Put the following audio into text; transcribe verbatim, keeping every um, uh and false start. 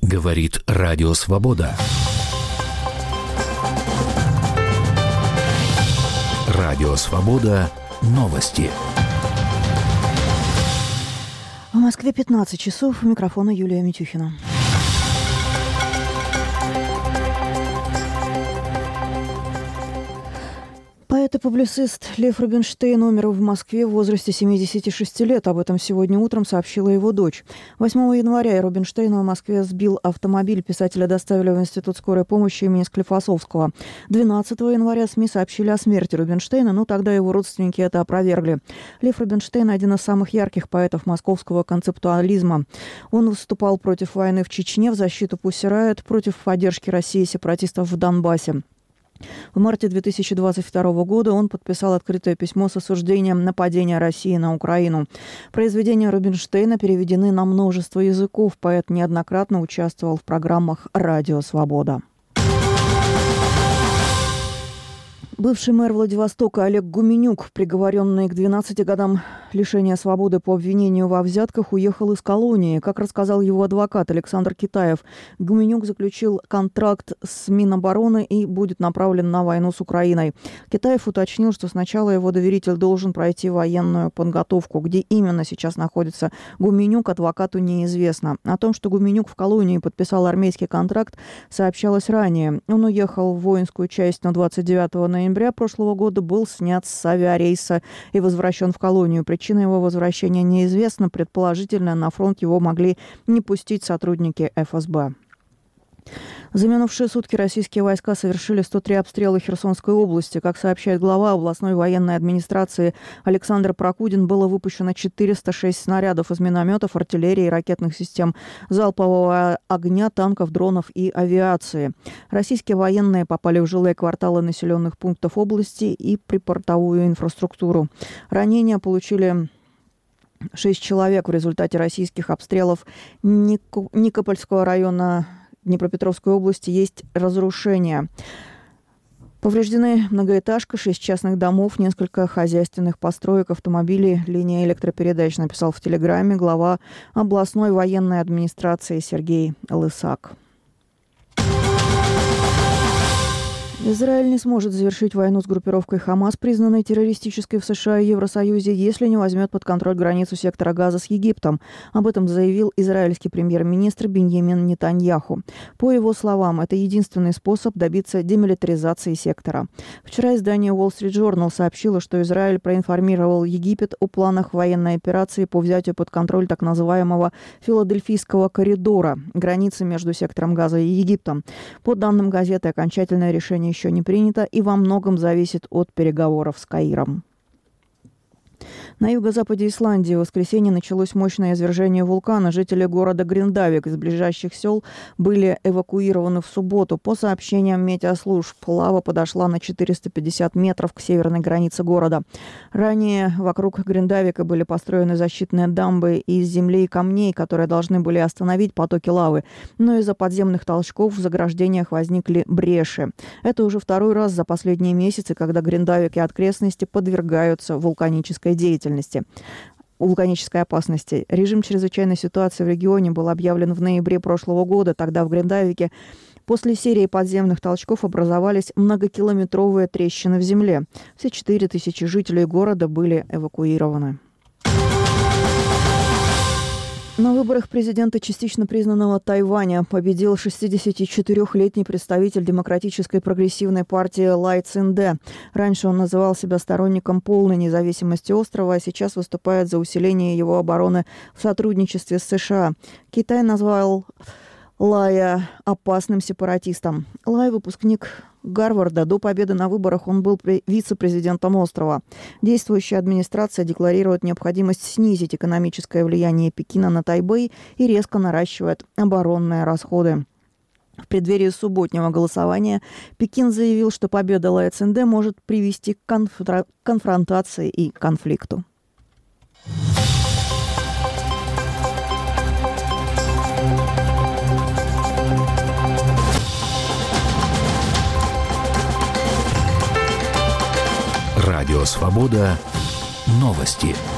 Говорит Радио Свобода. Радио Свобода. Новости. В Москве пятнадцать часов. У микрофона Юлия Митюхина. Поэт и публицист Лев Рубинштейн умер в Москве в возрасте семидесяти шести лет. Об этом сегодня утром сообщила его дочь. восьмого января Рубинштейна в Москве сбил автомобиль. Писателя доставили в Институт скорой помощи имени Склифосовского. двенадцатого января СМИ сообщили о смерти Рубинштейна, но тогда его родственники это опровергли. Лев Рубинштейн – один из самых ярких поэтов московского концептуализма. Он выступал против войны в Чечне, в защиту Pussy Riot, против поддержки России сепаратистов в Донбассе. В марте две тысячи двадцать второго года он подписал открытое письмо с осуждением нападения России на Украину. Произведения Рубинштейна переведены на множество языков. Поэт неоднократно участвовал в программах «Радио Свобода». Бывший мэр Владивостока Олег Гуменюк, приговоренный к двенадцати годам лишения свободы по обвинению во взятках, уехал из колонии. Как рассказал его адвокат Александр Китаев, Гуменюк заключил контракт с Минобороны и будет направлен на войну с Украиной. Китаев уточнил, что сначала его доверитель должен пройти военную подготовку. Где именно сейчас находится Гуменюк, адвокату неизвестно. О том, что Гуменюк в колонии подписал армейский контракт, сообщалось ранее. Он уехал в воинскую часть, но двадцать девятого ноября прошлого года был снят с авиарейса и возвращен в колонию. Причина его возвращения неизвестна. Предположительно, на фронт его могли не пустить сотрудники эф эс бэ. За минувшие сутки российские войска совершили сто три обстрела Херсонской области. Как сообщает глава областной военной администрации Александр Прокудин, было выпущено четыреста шесть снарядов из минометов, артиллерии и ракетных систем залпового огня, танков, дронов и авиации. Российские военные попали в жилые кварталы населенных пунктов области и припортовую инфраструктуру. Ранения получили шесть человек в результате российских обстрелов Ник- Никопольского района Днепропетровской области. Есть разрушения. Повреждены многоэтажка, шесть частных домов, несколько хозяйственных построек, автомобили, линия электропередач, написал в Телеграме глава областной военной администрации Сергей Лысак. Израиль не сможет завершить войну с группировкой «Хамас», признанной террористической в США и Евросоюзе, если не возьмет под контроль границу сектора Газа с Египтом. Об этом заявил израильский премьер-министр Биньямин Нетаньяху. По его словам, это единственный способ добиться демилитаризации сектора. Вчера издание Wall Street Journal сообщило, что Израиль проинформировал Египет о планах военной операции по взятию под контроль так называемого Филадельфийского коридора, границы между сектором Газа и Египтом. По данным газеты, окончательное решение еще не принято и во многом зависит от переговоров с Каиром. На юго-западе Исландии в воскресенье началось мощное извержение вулкана. Жители города Гриндавик из ближайших сел были эвакуированы в субботу. По сообщениям метеослужб, лава подошла на четыреста пятьдесят метров к северной границе города. Ранее вокруг Гриндавика были построены защитные дамбы из земли и камней, которые должны были остановить потоки лавы. Но из-за подземных толчков в заграждениях возникли бреши. Это уже второй раз за последние месяцы, когда Гриндавик и окрестности подвергаются вулканической деятельности. вулканической опасности. Режим чрезвычайной ситуации в регионе был объявлен в ноябре прошлого года. Тогда в Гриндавике после серии подземных толчков образовались многокилометровые трещины в земле. Все четыре тысячи жителей города были эвакуированы. На выборах президента частично признанного Тайваня победил шестидесятичетырёхлетний представитель Демократической прогрессивной партии Лай Цинде. Раньше он называл себя сторонником полной независимости острова, а сейчас выступает за усиление его обороны в сотрудничестве с США. Китай назвал Лая опасным сепаратистом. Лай – выпускник Гарварда. До победы на выборах он был вице-президентом острова. Действующая администрация декларирует необходимость снизить экономическое влияние Пекина на Тайбэй и резко наращивает оборонные расходы. В преддверии субботнего голосования Пекин заявил, что победа Лая Цинде может привести к конфр... конфронтации и конфликту. Радио Свобода. Новости.